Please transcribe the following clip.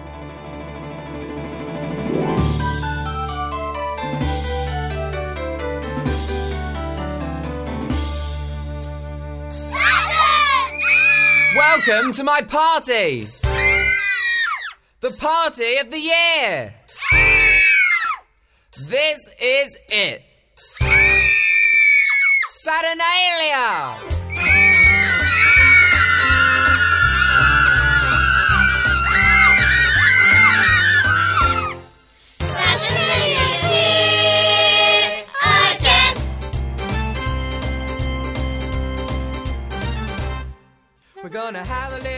Welcome to my party! The party of the year! This is it! Saturnalia! Saturnalia's here again! We're gonna have a little